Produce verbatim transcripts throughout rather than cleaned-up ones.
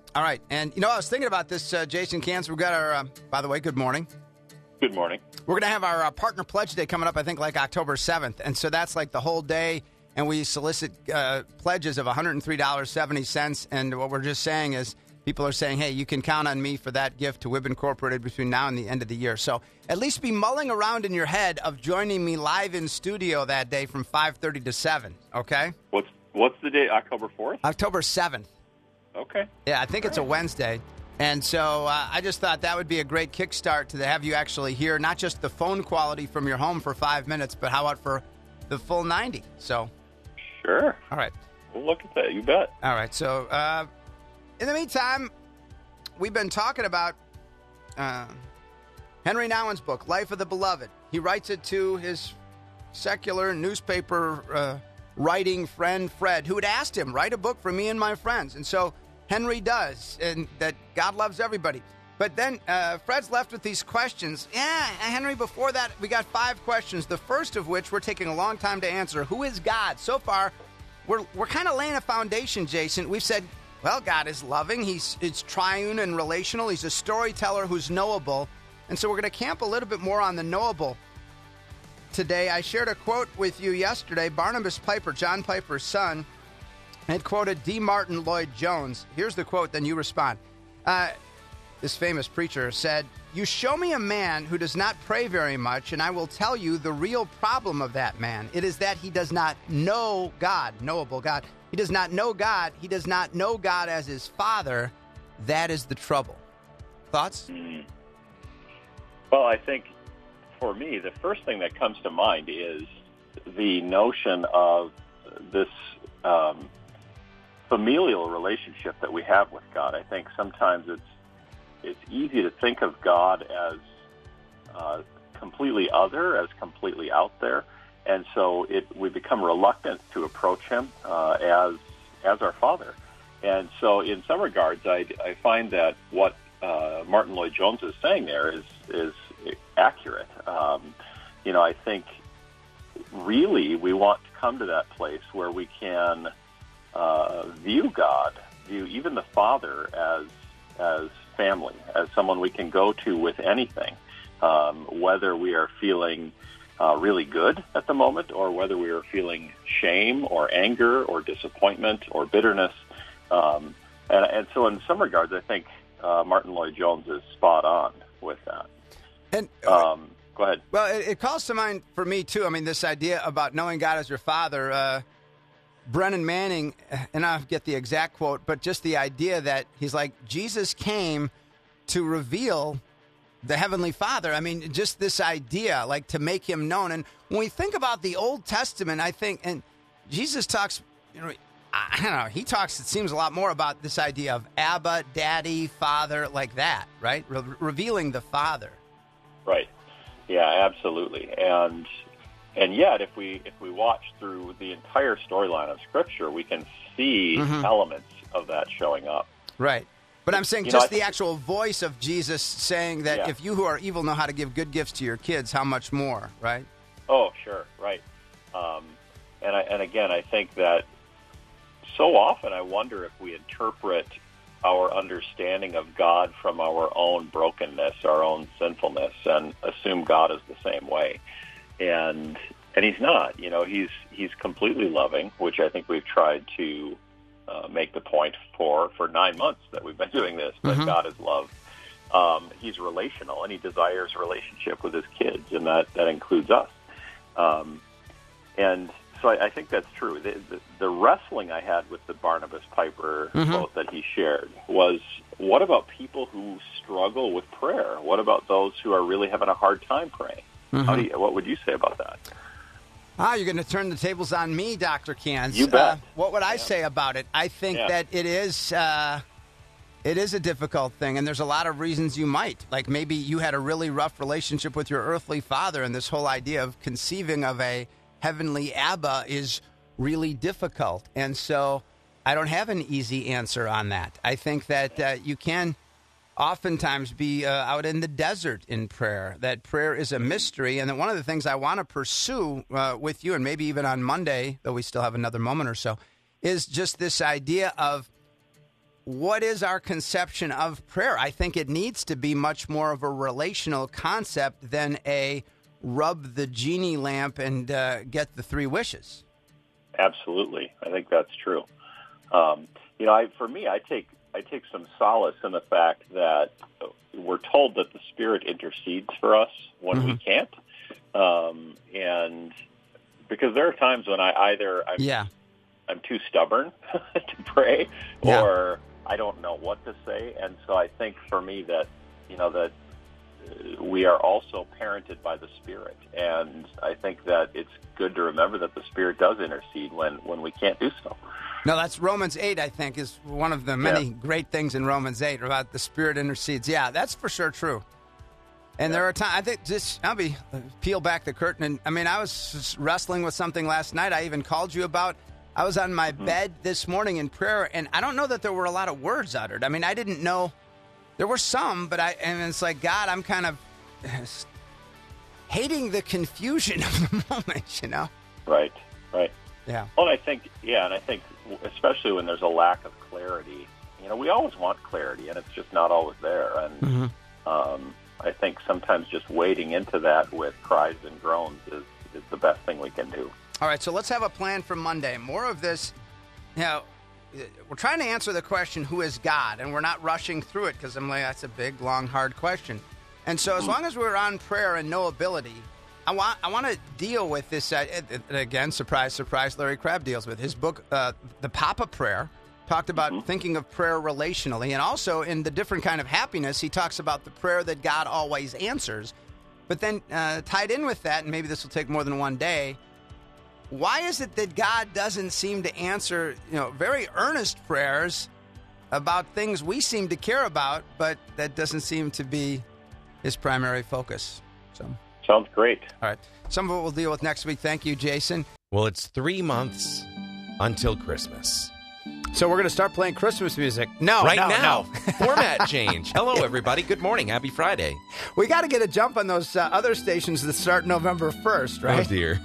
All right. And, you know, I was thinking about this, uh, Jason Cans. We've got our, uh, by the way, good morning. Good morning. We're going to have our uh, Partner Pledge Day coming up, I think, like October seventh. And so that's like the whole day. And we solicit uh, pledges of one hundred three dollars and seventy cents. And what we're just saying is people are saying, hey, you can count on me for that gift to W I B Incorporated between now and the end of the year. So at least be mulling around in your head of joining me live in studio that day from five thirty to seven, okay? What's what's the date, October fourth? October seventh. Okay. Yeah, I think it's a Wednesday. And so uh, I just thought that would be a great kickstart to have you actually hear not just the phone quality from your home for five minutes, but how about for the full ninety? So, sure. All right. We'll look at that. You bet. All right. So, uh, in the meantime, we've been talking about uh, Henry Nouwen's book, Life of the Beloved. He writes it to his secular newspaper uh, writing friend, Fred, who had asked him, write a book for me and my friends. And so Henry does, and that God loves everybody. But then uh, Fred's left with these questions. Yeah, Henry, before that, we got five questions, the first of which we're taking a long time to answer. Who is God? So far, we're we're kind of laying a foundation, Jason. We've said, well, God is loving. He's it's triune and relational. He's a storyteller who's knowable. And so we're going to camp a little bit more on the knowable today. I shared a quote with you yesterday. Barnabas Piper, John Piper's son, had quoted D. Martin Lloyd-Jones. Here's the quote, then you respond. Uh, this famous preacher said, you show me a man who does not pray very much, and I will tell you the real problem of that man. It is that he does not know God, knowable God. He does not know God. He does not know God as his Father. That is the trouble. Thoughts? Mm. Well, I think for me, the first thing that comes to mind is the notion of this um, familial relationship that we have with God. I think sometimes it's it's easy to think of God as uh, completely other, as completely out there, and so it we become reluctant to approach Him uh, as as our Father. And so, in some regards, I, I find that what uh, Martin Lloyd-Jones is saying there is is accurate. Um, you know, I think really we want to come to that place where we can uh, view God, view even the Father as as family, as someone we can go to with anything, um, whether we are feeling uh, really good at the moment or whether we are feeling shame or anger or disappointment or bitterness. Um, and, and so in some regards, I think uh, Martin Lloyd-Jones is spot on with that. And um, go ahead. Well, it, it calls to mind for me, too, I mean, this idea about knowing God as your Father. Uh, Brennan Manning, and I'll get the exact quote, but just the idea that he's like, Jesus came to reveal the Heavenly Father. I mean, just this idea, like to make Him known. And when we think about the Old Testament, I think, and Jesus talks, you know, I don't know, he talks, it seems a lot more about this idea of Abba, Daddy, Father, like that, right? Re- revealing the Father. Right. Yeah, absolutely. And And yet, if we if we watch through the entire storyline of Scripture, we can see mm-hmm. elements of that showing up. Right. But I'm saying you just know, the actual voice of Jesus saying that yeah. if you who are evil know how to give good gifts to your kids, how much more, right? Oh, sure, right. Um, and I, and again, I think that so often I wonder if we interpret our understanding of God from our own brokenness, our own sinfulness, and assume God is the same way. And and he's not, you know, he's he's completely loving, which I think we've tried to uh, make the point for for nine months that we've been doing this, that mm-hmm. God is love. Um, he's relational, and he desires relationship with his kids, and that, that includes us. Um, and so I, I think that's true. The, the, the wrestling I had with the Barnabas Piper mm-hmm. quote that he shared was, what about people who struggle with prayer? What about those who are really having a hard time praying? Mm-hmm. How do you, what would you say about that? Ah, you're going to turn the tables on me, Doctor Cans. You bet. Uh, what would I yeah. say about it? I think yeah. that it is uh, it is a difficult thing, and there's a lot of reasons you might. Like maybe you had a really rough relationship with your earthly father, and this whole idea of conceiving of a heavenly Abba is really difficult. And so I don't have an easy answer on that. I think that uh, you can oftentimes be uh, out in the desert in prayer, that prayer is a mystery, and that one of the things I want to pursue uh, with you, and maybe even on Monday, though we still have another moment or so, is just this idea of what is our conception of prayer? I think it needs to be much more of a relational concept than a rub the genie lamp and uh, get the three wishes. Absolutely. I think that's true. Um, you know, I, for me, I take I take some solace in the fact that we're told that the Spirit intercedes for us when mm-hmm. we can't. Um, and because there are times when I either I'm, yeah. I'm too stubborn to pray yeah. or I don't know what to say. And so I think for me that, you know, that we are also parented by the Spirit. And I think that it's good to remember that the Spirit does intercede when, when we can't do so. No, that's Romans eight, I think, is one of the many yeah. great things in Romans eight about the Spirit intercedes. Yeah, that's for sure true. And yeah. there are times, I think, just, I'll be, uh, peel back the curtain. And I mean, I was just wrestling with something last night I even called you about. I was on my mm-hmm. bed this morning in prayer, and I don't know that there were a lot of words uttered. I mean, I didn't know. There were some, but I, and it's like, God, I'm kind of hating the confusion of the moment, you know? Right, right. Yeah. Well, and I think, yeah, and I think especially when there's a lack of clarity, you know, we always want clarity, and it's just not always there. And mm-hmm. um, I think sometimes just wading into that with cries and groans is, is the best thing we can do. All right, so let's have a plan for Monday. More of this, you know, we're trying to answer the question, who is God? And we're not rushing through it because I'm like, that's a big, long, hard question. And so as long as we're on prayer and knowability, I want I want to deal with this. Uh, again, surprise, surprise, Larry Crabb deals with. His book, uh, The Papa Prayer, talked about mm-hmm. thinking of prayer relationally. And also in The Different Kind of Happiness, he talks about the prayer that God always answers. But then uh, tied in with that, and maybe this will take more than one day, why is it that God doesn't seem to answer, you know, very earnest prayers about things we seem to care about, but that doesn't seem to be his primary focus? So sounds great. All right. Some of it we'll deal with next week. Thank you, Jason. Well, it's three months until Christmas. So we're going to start playing Christmas music. No, right no, now. No. Format change. Hello, everybody. Good morning. Happy Friday. We got to get a jump on those uh, other stations that start November first, right? Oh, dear.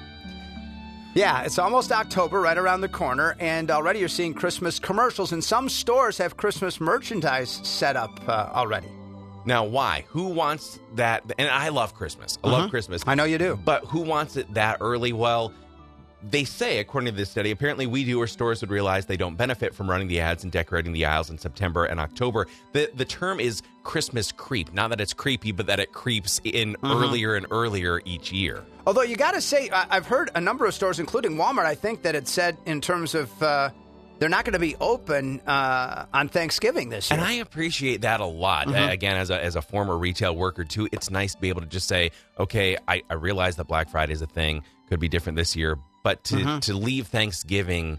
Yeah, it's almost October, right around the corner, and already you're seeing Christmas commercials, and some stores have Christmas merchandise set up uh, already. Now, why? Who wants that? And I love Christmas. I mm-hmm. love Christmas. I know you do. But who wants it that early? Well, they say, according to this study, apparently we do, or stores would realize they don't benefit from running the ads and decorating the aisles in September and October. The the term is Christmas creep. Not that it's creepy, but that it creeps in mm-hmm. earlier and earlier each year. Although you got to say, I've heard a number of stores, including Walmart, I think that it said in terms of uh, they're not going to be open uh, on Thanksgiving this year. And I appreciate that a lot. Mm-hmm. Again, as a as a former retail worker, too, it's nice to be able to just say, okay, I, I realize that Black Friday is a thing, could be different this year, but to, mm-hmm. to leave Thanksgiving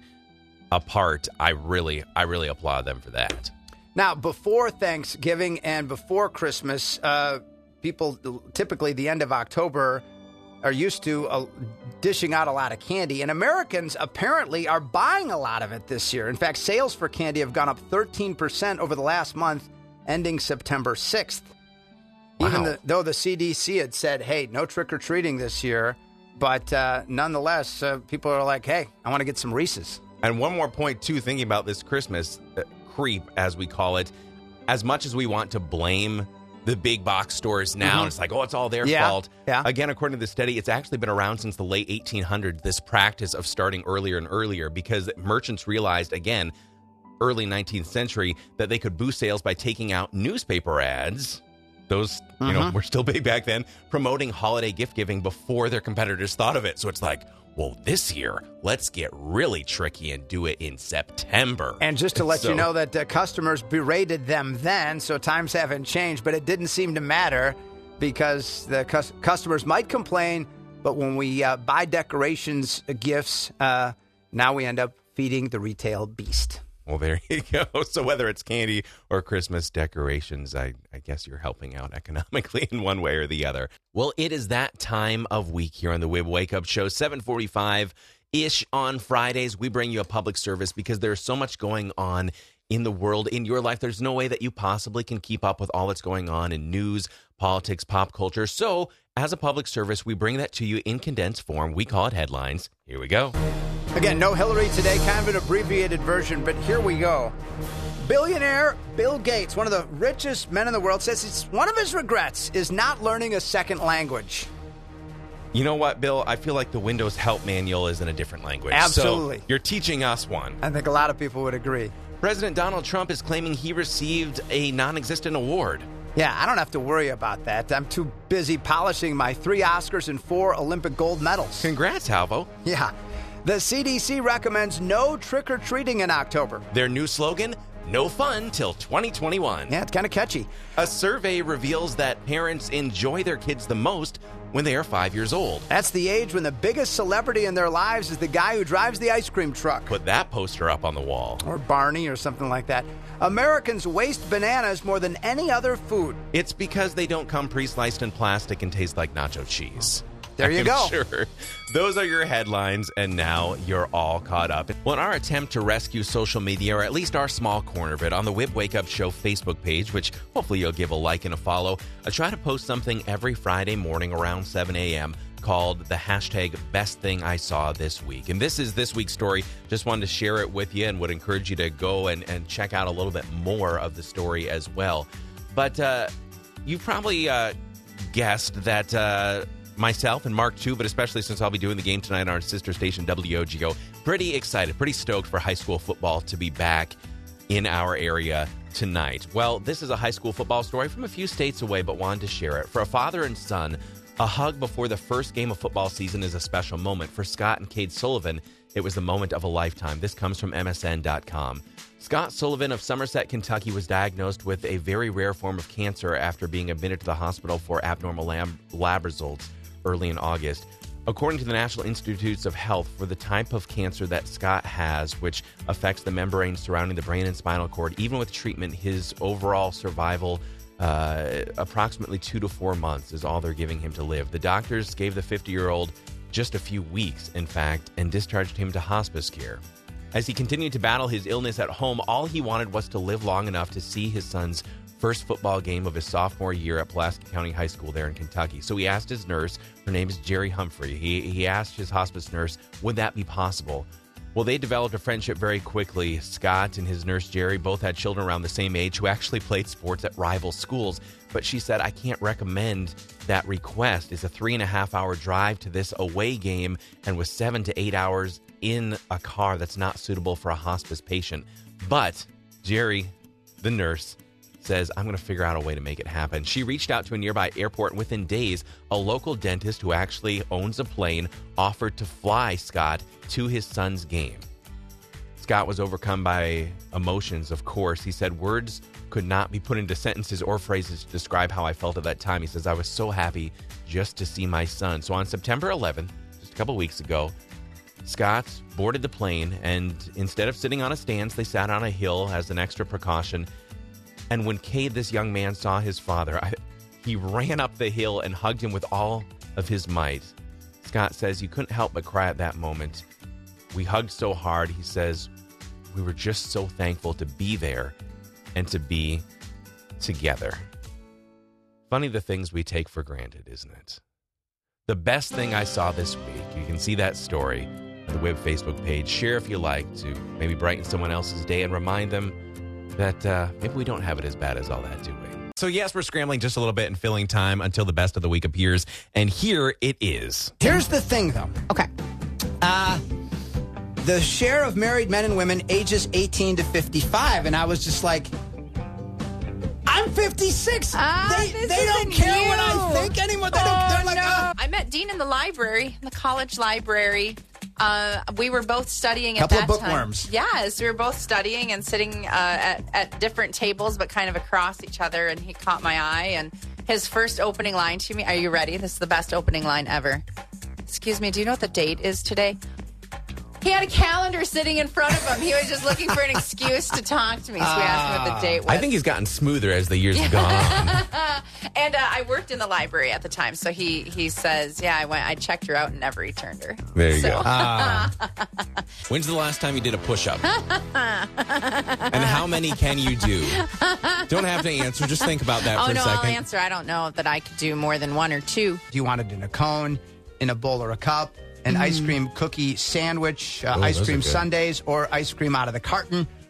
apart, I really, I really applaud them for that. Now, before Thanksgiving and before Christmas, uh, people typically the end of October are used to uh, dishing out a lot of candy, and Americans apparently are buying a lot of it this year. In fact, sales for candy have gone up thirteen percent over the last month, ending September sixth. Wow. Even the, though the C D C had said, hey, no trick-or-treating this year, but uh, nonetheless, uh, people are like, hey, I want to get some Reese's. And one more point, too, thinking about this Christmas uh, creep, as we call it, as much as we want to blame the big box stores now, mm-hmm. it's like, oh, it's all their yeah, fault. Yeah. Again, according to the study, it's actually been around since the late eighteen hundreds, this practice of starting earlier and earlier, because merchants realized, again, early nineteenth century, that they could boost sales by taking out newspaper ads. Those, you mm-hmm. know, were still big back then, promoting holiday gift giving before their competitors thought of it. So it's like, well, this year, let's get really tricky and do it in September. And just to let so, you know that uh, customers berated them then, so times haven't changed, but it didn't seem to matter because the cus- customers might complain, but when we uh, buy decorations, uh, gifts, uh, now we end up feeding the retail beast. Well, there you go. So whether it's candy or Christmas decorations, I, I guess you're helping out economically in one way or the other. Well, it is that time of week here on the W I B Wake Up Show, seven forty-five-ish on Fridays. We bring you a public service because there's so much going on in the world, in your life. There's no way that you possibly can keep up with all that's going on in news, politics, pop culture. So as a public service, we bring that to you in condensed form. We call it headlines. Here we go. Again, no Hillary today, kind of an abbreviated version, but here we go. Billionaire Bill Gates, one of the richest men in the world, says it's one of his regrets is not learning a second language. You know what, Bill? I feel like the Windows Help Manual is in a different language. Absolutely. So you're teaching us one. I think a lot of people would agree. President Donald Trump is claiming he received a non-existent award. Yeah, I don't have to worry about that. I'm too busy polishing my three Oscars and four Olympic gold medals. Congrats, Halvo. Yeah. The C D C recommends no trick-or-treating in October. Their new slogan, no fun till twenty twenty-one. Yeah, it's kind of catchy. A survey reveals that parents enjoy their kids the most when they are five years old. That's the age when the biggest celebrity in their lives is the guy who drives the ice cream truck. Put that poster up on the wall. Or Barney or something like that. Americans waste bananas more than any other food. It's because they don't come pre-sliced in plastic and taste like nacho cheese. There you I'm go. Sure. Those are your headlines, and now you're all caught up. Well, in our attempt to rescue social media, or at least our small corner of it, on the Wib Wake Up Show Facebook page, which hopefully you'll give a like and a follow, I try to post something every Friday morning around seven a.m. called the hashtag Best Thing I Saw This Week. And this is this week's story. Just wanted to share it with you and would encourage you to go and, and check out a little bit more of the story as well. But uh, you probably uh, guessed that... Uh, Myself and Mark too, but especially since I'll be doing the game tonight on our sister station W O G O. Pretty excited, pretty stoked for high school football to be back in our area tonight. Well, this is a high school football story from a few states away, but wanted to share it. For a father and son, a hug before the first game of football season is a special moment. For Scott and Cade Sullivan, it was the moment of a lifetime. This comes from M S N dot com. Scott Sullivan of Somerset, Kentucky, was diagnosed with a very rare form of cancer after being admitted to the hospital for abnormal lab, lab results early in August. According to the National Institutes of Health, for the type of cancer that Scott has, which affects the membrane surrounding the brain and spinal cord, even with treatment, his overall survival, uh, approximately two to four months is all they're giving him to live. The doctors gave the fifty-year-old just a few weeks, in fact, and discharged him to hospice care. As he continued to battle his illness at home, all he wanted was to live long enough to see his son's first football game of his sophomore year at Pulaski County High School there in Kentucky. So he asked his nurse, her name is Jerry Humphrey, he, he asked his hospice nurse, would that be possible? Well, they developed a friendship very quickly. Scott and his nurse Jerry both had children around the same age who actually played sports at rival schools. But she said, I can't recommend that request. It's a three and a half hour drive to this away game, and with seven to eight hours in a car that's not suitable for a hospice patient. But Jerry, the nurse, says, I'm going to figure out a way to make it happen. She reached out to a nearby airport, and within days, a local dentist who actually owns a plane offered to fly Scott to his son's game. Scott was overcome by emotions, of course. He said words could not be put into sentences or phrases to describe how I felt at that time. He says, I was so happy just to see my son. So on September eleventh, just a couple weeks ago, Scott boarded the plane, and instead of sitting on a stance, they sat on a hill as an extra precaution. And when Cade, this young man, saw his father, I, he ran up the hill and hugged him with all of his might. Scott says, you couldn't help but cry at that moment. We hugged so hard, he says, we were just so thankful to be there and to be together. Funny the things we take for granted, isn't it? The best thing I saw this week, you can see that story on the Wib Facebook page. Share if you like, to maybe brighten someone else's day and remind them that uh, maybe we don't have it as bad as all that, do we? So yes, we're scrambling just a little bit and filling time until the best of the week appears. And here it is. Here's the thing, though. Okay. Uh, the share of married men and women ages eighteen to fifty-five. And I was just like, I'm fifty-six. Ah, they this they don't isn't care you. what I think anymore. They oh, don't, they're like, no. ah. I met Dean in the library, in the college library. Uh, we were both studying at Couple that of bookworms. time. Yes, we were both studying and sitting uh, at, at different tables, but kind of across each other. And he caught my eye. And his first opening line to me, are you ready? This is the best opening line ever. Excuse me, do you know what the date is today? He had a calendar sitting in front of him. He was just looking for an excuse to talk to me. So we asked him what the date was. I think he's gotten smoother as the years have gone on. And uh, I worked in the library at the time, so he he says, "Yeah, I went. I checked her out and never returned her." There you so. go. Uh, when's the last time you did a push-up? And how many can you do? Don't have to answer. Just think about that oh, for a no, second. I'll answer. I don't know that I could do more than one or two. Do you want it in a cone, in a bowl or a cup, an mm. ice cream cookie sandwich, uh, oh, ice cream good. sundaes, or ice cream out of the carton,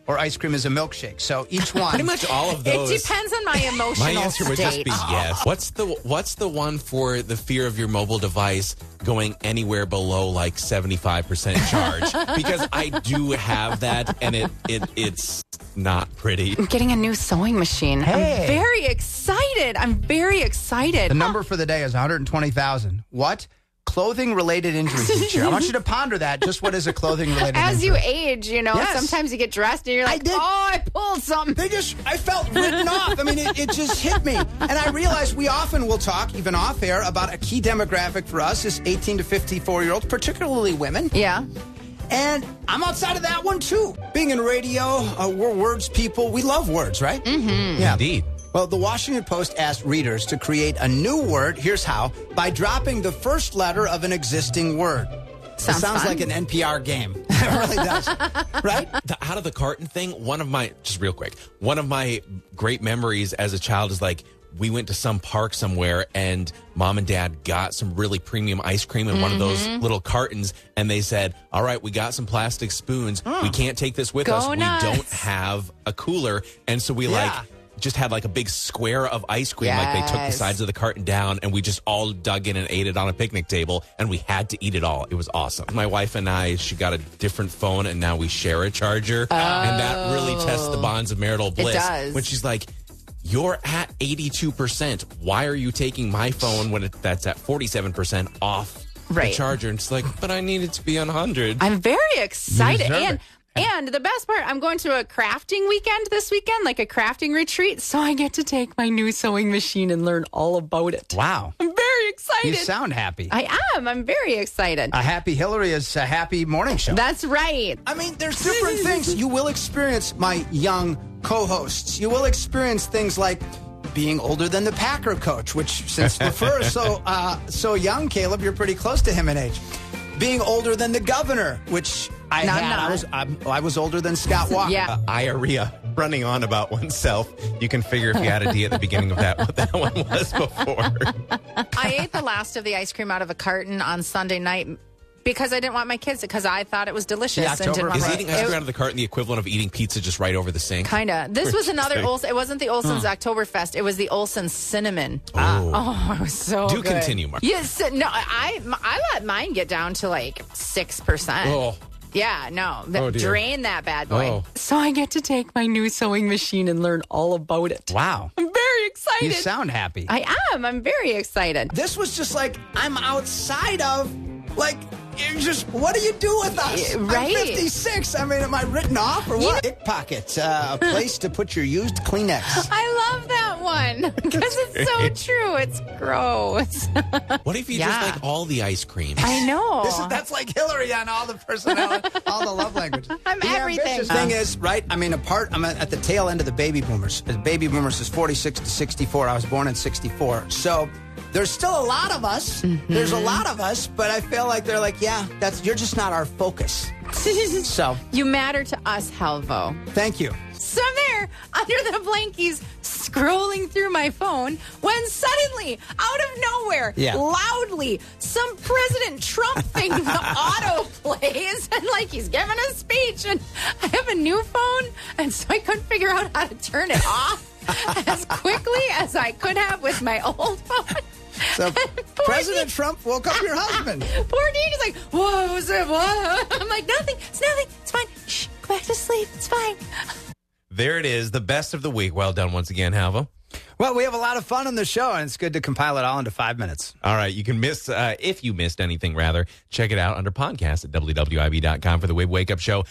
or ice cream is a milkshake. So each one. Pretty much all of those. It depends on my emotional My answer would just state. be yes. What's the What's the one for the fear of your mobile device going anywhere below like seventy-five percent charge? Because I do have that, and it, it it's not pretty. I'm getting a new sewing machine. Hey. I'm very excited. I'm very excited. The number for the day is one hundred twenty thousand. What? Clothing-related injuries each year. I want you to ponder that. Just what is a clothing-related As injury? you age, you know, Yes. sometimes you get dressed and you're like, I did. oh, I pulled something. They just, I felt written off. I mean, it, it just hit me. And I realized we often will talk, even off air, about a key demographic for us is eighteen to fifty-four-year-olds, particularly women. Yeah. And I'm outside of that one, too. Being in radio, uh, we're words people. We love words, right? Mm-hmm. Yeah. Indeed. Well, the Washington Post asked readers to create a new word, here's how, by dropping the first letter of an existing word. Sounds it sounds fun. like an N P R game. It really does. Right? The out of the carton thing, one of my, just real quick, one of my great memories as a child is like, we went to some park somewhere and mom and dad got some really premium ice cream in mm-hmm. one of those little cartons. And they said, all right, we got some plastic spoons. Oh. We can't take this with Go us. nuts. We don't have a cooler. And so we Yeah. like just had like a big square of ice cream. Like they took the Yes. sides of the carton down and we just all dug in and ate it on a picnic table. And we had to eat it all. It was awesome. My wife and I, she got a different phone and now we share a charger. Oh. And that really tests the bonds of marital bliss. does. When she's like, you're at eighty-two percent. Why are you taking my phone when it, that's at forty-seven percent off Right. the charger? And it's like, but I need it to be on one hundred. I'm very excited. deserve And it. and the best part, I'm going to a crafting weekend this weekend, like a crafting retreat. So I get to take my new sewing machine and learn all about it. Wow. I'm very excited. You sound happy. I am. I'm very excited. A happy Hillary is a happy morning show. That's right. I mean, there's different things you will experience, my young co-hosts. You will experience things like being older than the Packer coach, which since LaFleur is so uh, so young, Caleb, you're pretty close to him in age. Being older than the governor, which I No, I'm had. I not. was I'm, I was older than Scott Walker. Yeah. Diarrhea, running on about oneself. You can figure if you had a D at the beginning of that, what that one was before. I ate the last of the ice cream out of a carton on Sunday night because I didn't want my kids to, because I thought it was delicious. The and didn't October- want Is my- eating ice cream it- out of the carton the equivalent of eating pizza just right over the sink? Kinda. This was another Interesting. Olsen. It wasn't the Olsen's Oktoberfest. It was the Olsen Cinnamon. Oh. Oh, it was so Do good. continue, Mark. Yes. No, I I let mine get down to like six percent. Oh. Yeah, no. The, Oh, dear. drain that bad boy. Oh. So I get to take my new sewing machine and learn all about it. Wow. I'm very excited. You sound happy. I am. I'm very excited. This was just like, I'm outside of, like, you're just, what do you do with us? Yeah, right. I'm fifty-six. I mean, am I written off or what? Dick Pocket, uh, a place to put your used Kleenex. I love that one because it's so true. It's gross. What if you Yeah. just like all the ice cream? I know. This is, that's like Hillary on all the personality, all the love language. I'm the everything. ambitious thing is, right, I mean, apart, I'm at the tail end of the baby boomers. The baby boomers is forty-six to sixty-four. I was born in sixty-four. So there's still a lot of us. Mm-hmm. There's a lot of us, but I feel like they're like, yeah, that's you're just not our focus. So You matter to us, Halvo. thank you. So I'm there under the blankies scrolling through my phone when suddenly, out of nowhere, Yeah. loudly, some President Trump thing auto plays and like he's giving a speech. And I have a new phone, and so I couldn't figure out how to turn it off as quickly as I could have with my old phone. So Poor President Dean- Trump woke up your husband. Poor Dean is like, what was it? What? I'm like, nothing. It's nothing. It's fine. Shh, go back to sleep. It's fine. There it is, the best of the week. Well done once again, Halvo. Well, we have a lot of fun on the show, and it's good to compile it all into five minutes. All right, you can miss, uh, if you missed anything, rather, check it out under podcast at W W I B dot com for the Wib Wake Up Show.